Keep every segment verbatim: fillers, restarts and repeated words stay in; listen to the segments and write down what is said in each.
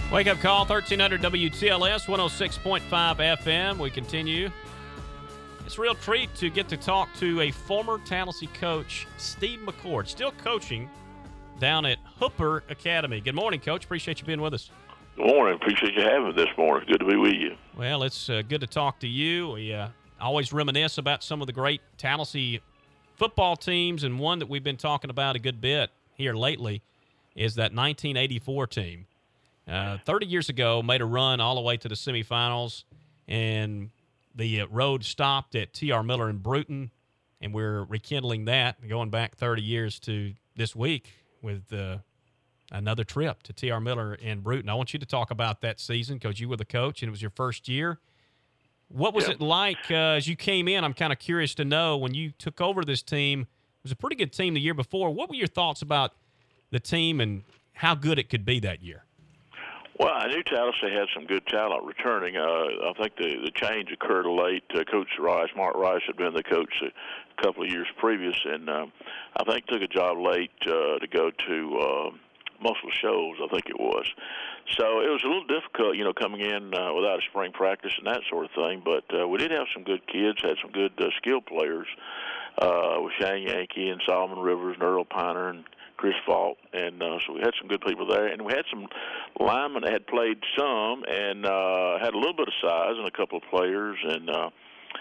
Wake up call, thirteen hundred W T L S, one oh six point five F M. We continue. It's a real treat to get to talk to a former Tallahassee coach, Steve McCord, still coaching down at Hooper Academy. Good morning, Coach. Appreciate you being with us. Good morning. Appreciate you having me this morning. Good to be with you. Well, it's uh, good to talk to you. We uh, always reminisce about some of the great Tallahassee football teams, and one that we've been talking about a good bit here lately is that nineteen eighty-four team. Uh, thirty years ago, made a run all the way to the semifinals, and the uh, road stopped at T R. Miller in Bruton, and we're rekindling that, going back thirty years to this week with uh, another trip to T R. Miller in Bruton. I want you to talk about that season because you were the coach, and it was your first year. What was yep. it like uh, as you came in? I'm kind of curious to know, when you took over this team, it was a pretty good team the year before. What were your thoughts about the team and how good it could be that year? Well, I knew Tallahassee had some good talent returning. Uh, I think the, the change occurred late. Uh, coach Rice, Mark Rice, had been the coach a couple of years previous, and uh, I think took a job late uh, to go to uh, Muscle Shoals, I think it was. So it was a little difficult, you know, coming in uh, without a spring practice and that sort of thing. But uh, we did have some good kids, had some good uh, skilled players uh, with Shane Yankee and Solomon Rivers and Earl Piner and Chris Falk, and uh, so we had some good people there, and we had some linemen that had played some and uh, had a little bit of size and a couple of players, and uh,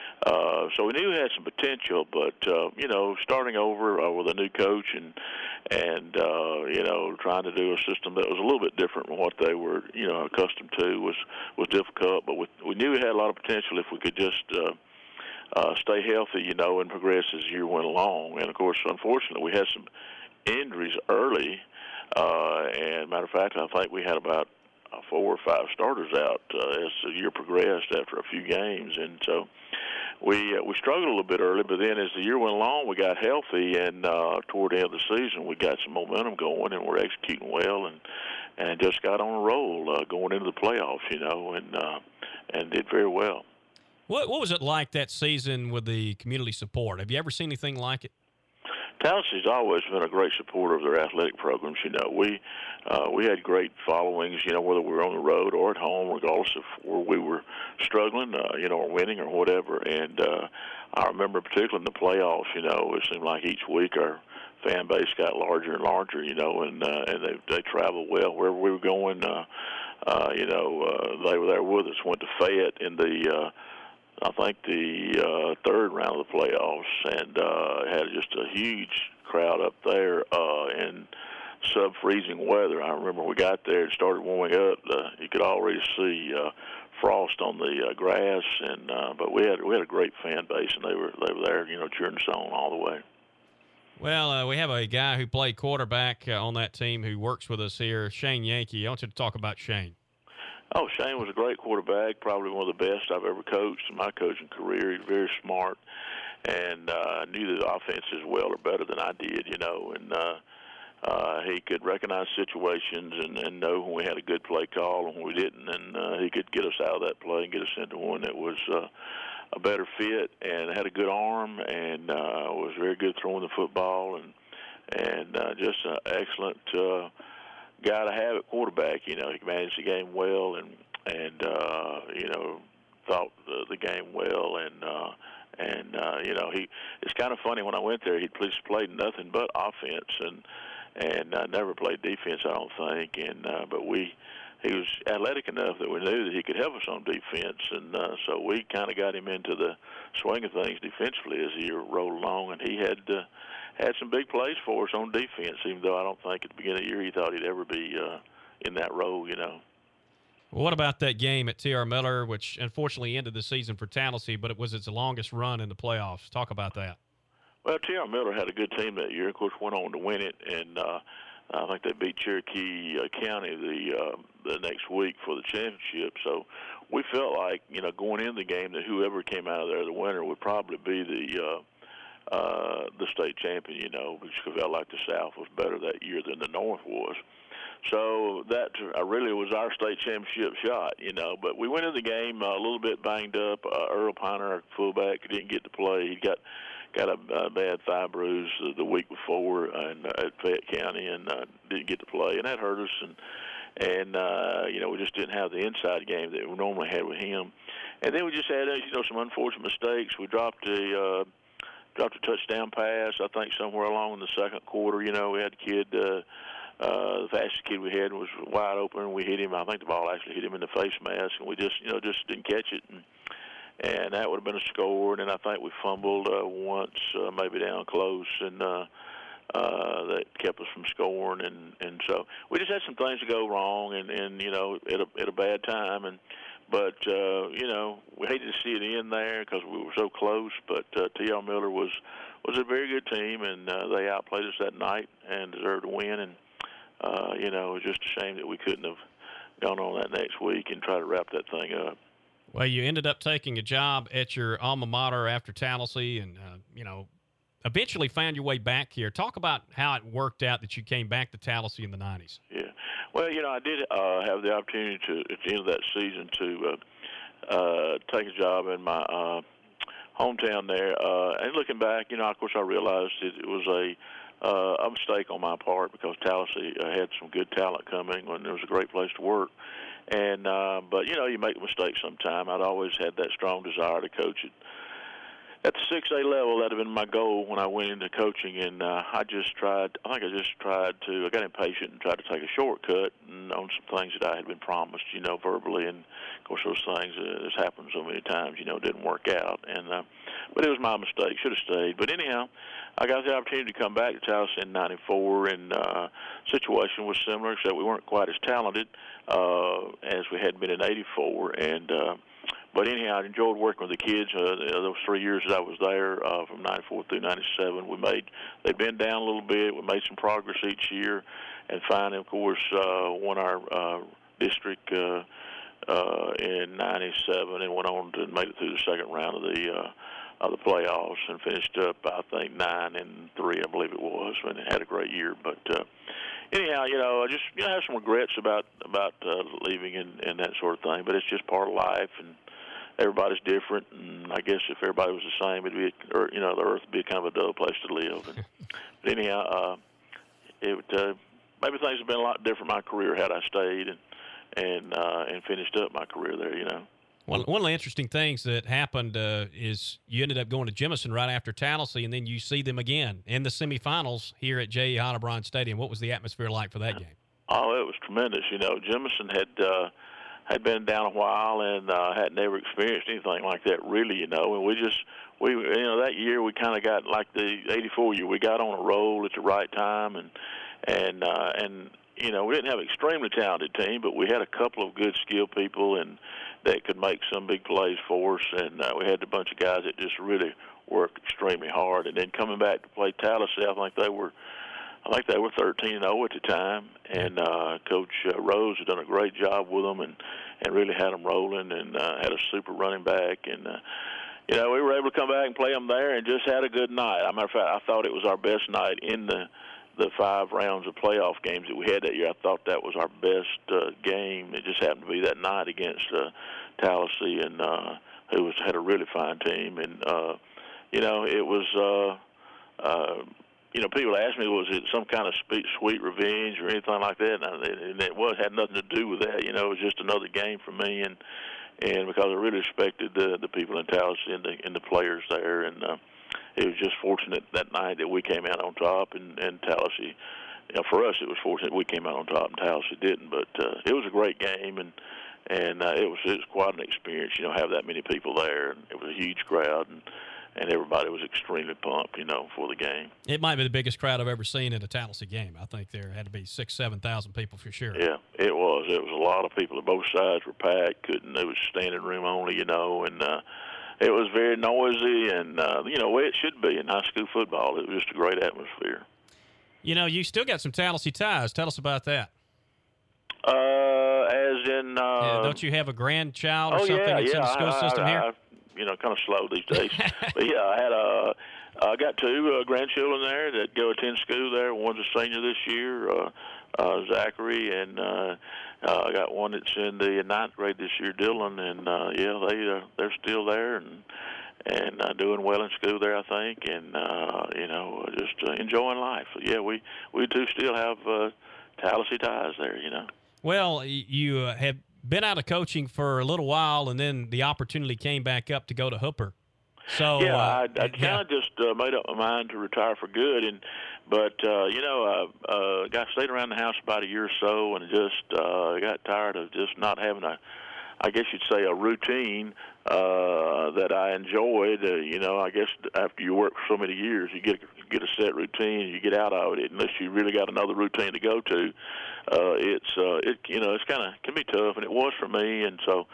uh, so we knew we had some potential. But uh, you know, starting over uh, with a new coach and and uh, you know, trying to do a system that was a little bit different from what they were, you know, accustomed to was was difficult. But we we knew we had a lot of potential if we could just Uh, uh, stay healthy, you know, and progress as the year went along. And of course, unfortunately, we had some injuries early, uh, and matter of fact, I think we had about uh, four or five starters out uh, as the year progressed after a few games, and so we uh, we struggled a little bit early. But then, as the year went along, we got healthy, and uh, toward the end of the season, we got some momentum going, and we're executing well, and and just got on a roll uh, going into the playoffs, you know, and uh, and did very well. What what was it like that season with the community support? Have you ever seen anything like it? Tallahassee's always been a great supporter of their athletic programs. You know, we uh, we had great followings, you know, whether we were on the road or at home, regardless of where we were struggling, uh, you know, or winning or whatever. And uh, I remember particularly in the playoffs, you know, it seemed like each week our fan base got larger and larger, you know, and uh, and they they traveled well wherever we were going. Uh, uh, you know, uh, they were there with us. Went to Fayette in the uh, I think the uh, third round of the playoffs, and uh, had just a huge crowd up there uh, in sub-freezing weather. I remember we got there and started warming up. Uh, you could already see uh, frost on the uh, grass, and uh, but we had we had a great fan base, and they were they were there, you know, cheering us on all the way. Well, uh, we have a guy who played quarterback uh, on that team who works with us here, Shane Yankee. I want you to talk about Shane. Oh, Shane was a great quarterback, probably one of the best I've ever coached in my coaching career. He's very smart, and uh, knew the offense as well or better than I did, you know. And uh, uh, he could recognize situations and, and know when we had a good play call and when we didn't. And uh, he could get us out of that play and get us into one that was uh, a better fit, and had a good arm, and uh, was very good throwing the football, and and uh, just an excellent uh, guy to have at quarterback. You know, he managed the game well, and and uh, you know, thought the, the game well, and uh, and uh, you know, he. It's kind of funny when I went there, he just played nothing but offense, and and uh, never played defense, I don't think. And uh, but we, he was athletic enough that we knew that he could help us on defense, and uh, so we kind of got him into the swing of things defensively as the year rolled along, and he had. Uh, had some big plays for us on defense, even though I don't think at the beginning of the year he thought he'd ever be uh, in that role, you know. Well, what about that game at T R. Miller, which unfortunately ended the season for Tallahassee, but it was its longest run in the playoffs? Talk about that. Well, T R. Miller had a good team that year. Of course, went on to win it, and uh, I think they beat Cherokee uh, County the uh, the next week for the championship. So we felt like, you know, going into the game that whoever came out of there the winner would probably be the uh, Uh, the state champion, you know, because we felt like the South was better that year than the North was. So that uh, really was our state championship shot, you know. But we went in the game uh, a little bit banged up. Uh, Earl Piner, our fullback, didn't get to play. He got got a, a bad thigh bruise uh, the week before and, uh, at Fayette County, and uh, didn't get to play, and that hurt us. And and uh, you know we just didn't have the inside game that we normally had with him. And then we just had, you know, some unfortunate mistakes. We dropped a uh, dropped a touchdown pass, I think, somewhere along in the second quarter. You know, we had a kid, uh, uh, the fastest kid we had was wide open, and we hit him. I think the ball actually hit him in the face mask, and we just, you know, just didn't catch it. And, and that would have been a score. And then I think we fumbled uh, once, uh, maybe down close, and uh, uh, that kept us from scoring. And, and so we just had some things to go wrong, and, and you know, at a, at a bad time. And But, uh, you know, we hated to see it end there because we were so close. But uh, T R. Miller was, was a very good team, and uh, they outplayed us that night and deserved to win. And, uh, you know, it was just a shame that we couldn't have gone on that next week and try to wrap that thing up. Well, you ended up taking a job at your alma mater after Tallahassee and, uh, you know, eventually found your way back here. Talk about how it worked out that you came back to Tallahassee in the nineties. Yeah. Well, you know, I did uh, have the opportunity to, at the end of that season, to uh, uh, take a job in my uh, hometown there. Uh, and looking back, you know, of course, I realized it, it was a, uh, a mistake on my part because Tallahassee uh, had some good talent coming and it was a great place to work. And uh, but, you know, you make mistakes sometime. I'd always had that strong desire to coach it. At the six A level, that had been my goal when I went into coaching, and uh, I just tried, I think I just tried to, I got impatient and tried to take a shortcut and on some things that I had been promised, you know, verbally, and of course those things, uh, this happened so many times, you know, didn't work out, and uh, but it was my mistake, should have stayed. But anyhow, I got the opportunity to come back to Tallahassee in ninety-four, and uh, situation was similar, except we weren't quite as talented uh, as we had been in eighty-four, and uh, But anyhow, I enjoyed working with the kids. Uh, those three years that I was there, uh, from ninety-four through ninety-seven, we made, they'd been down a little bit. We made some progress each year. And finally, of course, uh, won our uh, district uh, uh, in ninety-seven and went on to make it through the second round of the uh, of the playoffs and finished up, I think, nine and three, I believe it was, and had a great year. But uh, anyhow, you know, I just, you know, have some regrets about about uh, leaving and, and that sort of thing. But it's just part of life, and everybody's different, and I guess if everybody was the same, it'd be, or you know, the earth would be kind of a dull place to live. And, but anyhow, uh, it uh, maybe things have been a lot different in my career had I stayed and and uh, and finished up my career there. You know. One, one of the interesting things that happened uh, is you ended up going to Jemison right after Tallahassee, and then you see them again in the semifinals here at J E. Ottobrun Stadium. What was the atmosphere like for that game? Oh, it was tremendous. You know, Jemison had uh, had been down a while and uh, had never experienced anything like that, really. You know, and we just we you know that year we kind of got like the eighty-four year. We got on a roll at the right time, and and uh, and you know we didn't have an extremely talented team, but we had a couple of good skilled people and that could make some big plays for us, and uh, we had a bunch of guys that just really worked extremely hard. And then coming back to play Tallahassee, I think they were, I think they were thirteen and oh at the time, and uh, Coach uh, Rose had done a great job with them, and and really had them rolling, and uh, had a super running back, and uh, you know we were able to come back and play them there, and just had a good night. As a matter of fact, I thought it was our best night in the the five rounds of playoff games that we had that year. I thought that was our best uh, game. It just happened to be that night against uh, Tallahassee, and uh, who was had a really fine team. And uh, you know, it was. Uh, uh, you know, people ask me, was it some kind of sweet, sweet revenge or anything like that? And it was had nothing to do with that. You know, it was just another game for me, and and because I really respected the the people in Tallahassee and the and the players there, and. Uh, It was just fortunate that night that we came out on top, and, and Tallahassee, you know, for us it was fortunate we came out on top and Tallahassee didn't. But uh, it was a great game, and and uh, it was it was quite an experience. You know, have that many people there, and it was a huge crowd, and and everybody was extremely pumped, you know, for the game. It might be the biggest crowd I've ever seen in a Tallahassee game. I think there had to be six, seven thousand people for sure. Yeah, it was. It was a lot of people. Both sides were packed. Couldn't. It was standing room only, you know, and. Uh, It was very noisy and, uh, you know, the way it should be in high school football. It was just a great atmosphere. You know, you still got some Tallahassee ties. Tell us about that. Uh, as in... Uh, yeah, don't you have a grandchild or oh, something yeah, that's yeah. in the school I, system I, here? I, you know, kind of slow these days. But, yeah, I had a... I got two uh, grandchildren there that go attend school there. One's a senior this year, uh, uh, Zachary, and uh, uh, I got one that's in the ninth grade this year, Dylan. And uh, yeah, they uh, they're still there and and uh, doing well in school there, I think, and uh, you know, just uh, enjoying life. Yeah, we we do still have uh, Tallahassee ties there, you know. Well, you uh, have been out of coaching for a little while, and then the opportunity came back up to go to Hooper. So yeah, uh, I, I kind of yeah. just uh, made up my mind to retire for good, and but uh, you know, I uh, got stayed around the house about a year or so, and just uh, got tired of just not having a, I guess you'd say, a routine uh, that I enjoyed. Uh, you know, I guess after you work for so many years, you get get a set routine, and you get out of it unless you really got another routine to go to. Uh, it's uh, it you know it's kind of can be tough, and it was for me, and so.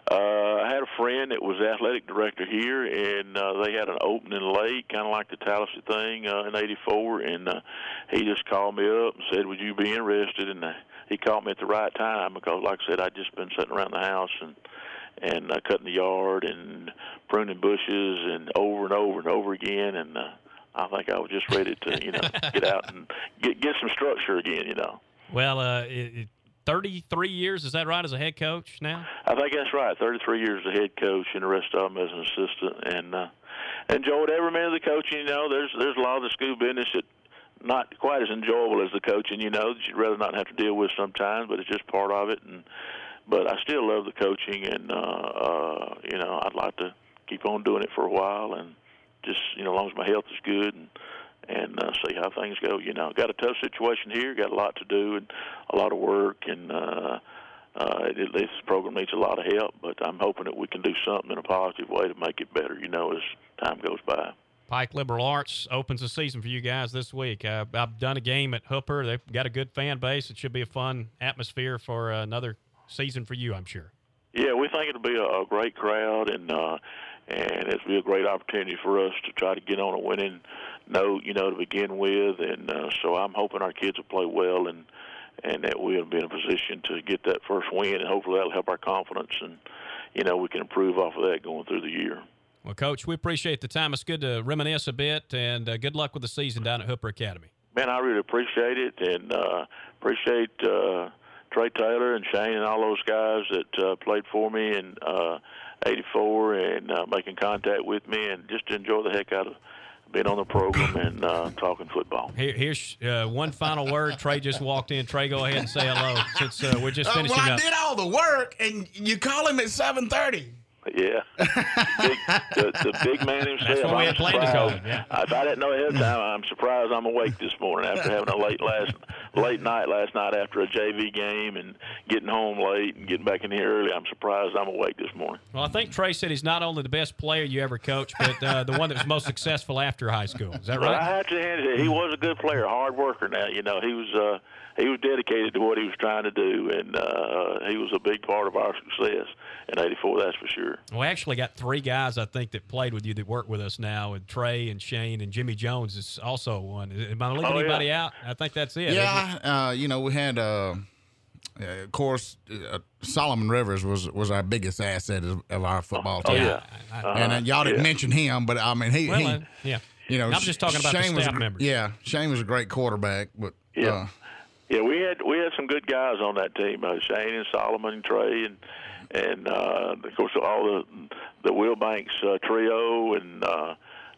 Uh, I had a friend that was athletic director here, and uh, they had an opening late, kind of like the Tallahassee thing uh, in eighty-four, and uh, he just called me up and said, would you be interested? And uh, he called me at the right time because, like I said, I'd just been sitting around the house and and uh, cutting the yard and pruning bushes and over and over and over again, and uh, I think I was just ready to, you know, get out and get get some structure again, you know. Well, uh, it, it, thirty-three years, is that right, as a head coach now? I think that's right. thirty-three years as a head coach, and the rest of them as an assistant, and uh, enjoyed every minute of the coaching. You know, there's there's a lot of the school business that not quite as enjoyable as the coaching. You know, that you'd rather not have to deal with sometimes, but it's just part of it. And but I still love the coaching, and uh, uh, you know, I'd like to keep on doing it for a while, and just you know, as long as my health is good and. and uh, see how things go. You know, got a tough situation here, got a lot to do and a lot of work, and uh, uh, it, this program needs a lot of help, but I'm hoping that we can do something in a positive way to make it better, you know, as time goes by. Pike Liberal Arts opens the season for you guys this week. Uh, I've done a game at Hooper. They've got a good fan base. It should be a fun atmosphere for uh, another season for you, I'm sure. Yeah, we think it'll be a, a great crowd, and uh, and it'll be a great opportunity for us to try to get on a winning note, you know, to begin with. And uh, so I'm hoping our kids will play well, and and that we'll be in a position to get that first win, and hopefully that'll help our confidence, and you know, we can improve off of that going through the year. Well, Coach, we appreciate the time. It's good to reminisce a bit, and uh, good luck with the season down at Hooper Academy. Man, I really appreciate it, and uh, appreciate uh, Trey Taylor and Shane and all those guys that uh, played for me in uh, eighty-four and uh, making contact with me, and just enjoy the heck out of being on the program and uh, talking football. Here, here's uh, one final word. Trey just walked in. Trey, go ahead and say hello since uh, we're just finishing uh, well, up. I did all the work, and you call him at seven thirty. Yeah, big, the, the big man himself. That's what we had planned to call him. Yeah. If I didn't know ahead of time, I'm surprised I'm awake this morning after having a late last late night last night after a J V game and getting home late and getting back in here early. I'm surprised I'm awake this morning. Well, I think Trey said he's not only the best player you ever coached, but uh, the one that was most successful after high school. Is that right? Well, I have to hand it. He was a good player, hard worker. Now, you know, he was uh, he was dedicated to what he was trying to do, and uh, he was a big part of our success in eighty-four. That's for sure. We actually got three guys, I think, that played with you that work with us now, and Trey and Shane and Jimmy Jones is also one. Am I leaving Oh, anybody yeah. out? I think that's it. Yeah, uh, you know, we had, uh, uh, of course, uh, Solomon Rivers was was our biggest asset of, of our football Oh, team. yeah. I- I- Uh-huh. And uh, y'all didn't Yeah. mention him, but I mean, he, well, he uh, yeah. you know, I'm just talking about the Shane was staff a, gr- members. Yeah, Shane was a great quarterback, but Yeah. uh, Yeah, we had we had some good guys on that team, uh, Shane and Solomon and Trey, and and uh, of course all the the Wilbanks uh, trio, and uh,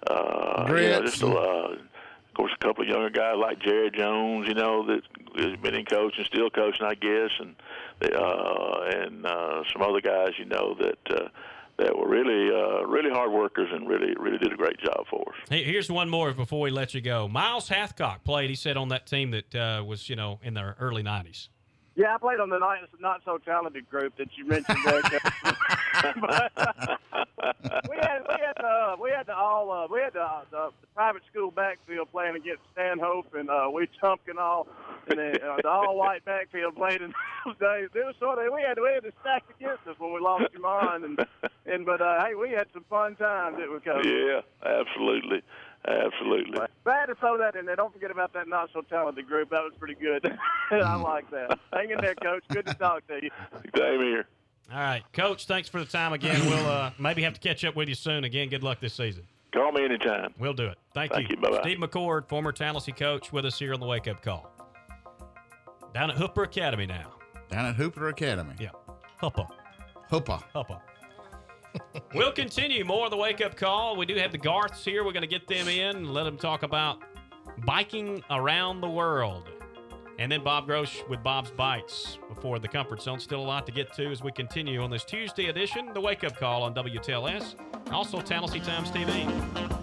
uh, you know, Grits just a, uh, of course a couple of younger guys like Jared Jones, you know, that has been in coaching, still coaching, I guess, and uh, and uh, some other guys, you know, that. Uh, that were really, uh, really hard workers and really, really did a great job for us. Hey, here's one more before we let you go. Miles Hathcock played, he said, on that team that uh, was, you know, in the early nineties. Yeah, I played on the not, not so talented group that you mentioned there. but, uh, we had we had uh, we had the all uh, we had the, the, the private school backfield playing against Stanhope and uh, we Tumpkin all and the, uh, the all white backfield played in those days. It was sort of we had we had to stack against us when we lost Jamon and and but uh, hey, we had some fun times that we coached. Yeah, absolutely. Absolutely. But I had to throw that in there. Don't forget about that not so talented group. That was pretty good. I like that. Hang in there, Coach. Good to talk to you. Same here. All right, Coach, thanks for the time again. We'll uh, maybe have to catch up with you soon. Again, good luck this season. Call me anytime. We'll do it. Thank, Thank you. you. Bye-bye. Steve McCord, former Tallahassee coach, with us here on the Wake Up Call. Down at Hooper Academy now. down at Hooper Academy. Yeah. Hooper. Hooper. Hooper. We'll continue more of the Wake Up Call. We do have the Garths here. We're going to get them in and let them talk about biking around the world. And then Bob Grosh with Bob's Bites before the Comfort Zone. Still a lot to get to as we continue on this Tuesday edition, the Wake Up Call on W T L S, and also Tallahassee Times T V.